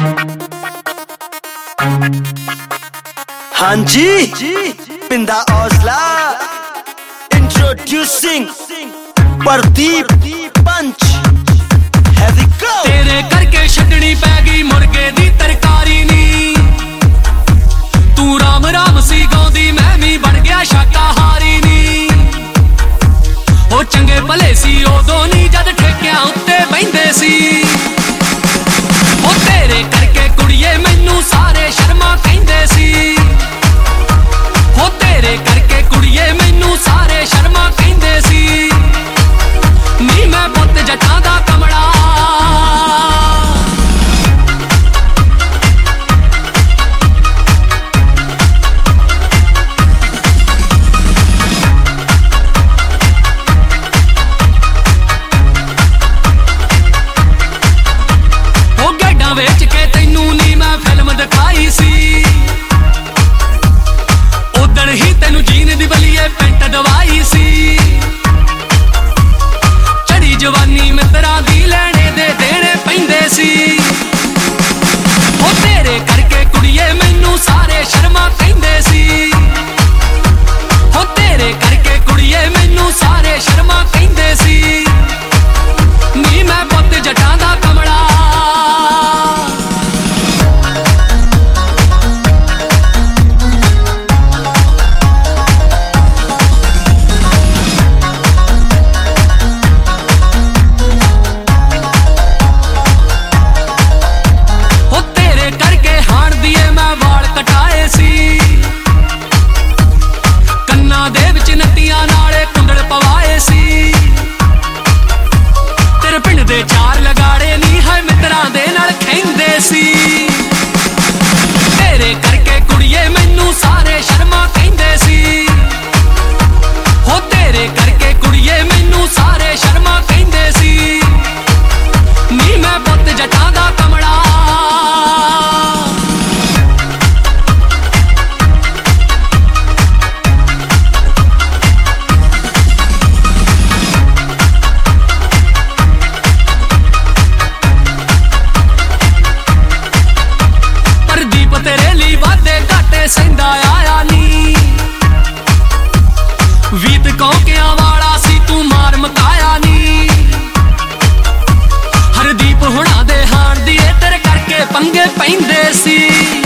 हाँ जी पिंदा औजला इंट्रोड्यूसिंग प्रदीप पंच तेरे करके छड्डनी पै गई मुर्गे दी तरकारी नी तू राम राम सी गाउंदी मैं भी बन गया शाकाहारी नी ओ चंगे भले सी उदों नी जद ठेकियां उत्ते बहिंदे सी ओ तेरे करके कुड़िए मैनू सारे शर्मा कहिंदे सी ओ तेरे करके कुड़िए मैनू सारे शर्मा कहिंदे सी नी मैं पुत जट्टां दा कमला वेच के तैनू नी मैं फिल्म दिखाई सी उदण ही तेनू जीन दी बलिए पेंट दवाई सी चढ़ी जवानी मित्रा दी लैणे दे देने पैंदे सी ओ तेरे करके कुड़िए मैनू सारे शर्मा कहिंदे सी ओ तेरे करके कुड़िए मैनू सारे शर्मा कहिंदे सी नी मैं पुत जट्टां दा कमला चार लगाड़े नी है मित्रा दे नाल खेंदे सी तेरे करके कुड़िए मैनू सारे शर्मा कहिंदे सी हो तेरे करके कुड़िए मैनू सारे शर्मा कहिंदे सी नी मैं पुत जट्टां दा कमला सैंदा आया नी वीत कौकिया वाला सी तू मार मकाया नी हरदीप हुणा दे हाण दी तेरे करके पंगे पैंदे सी।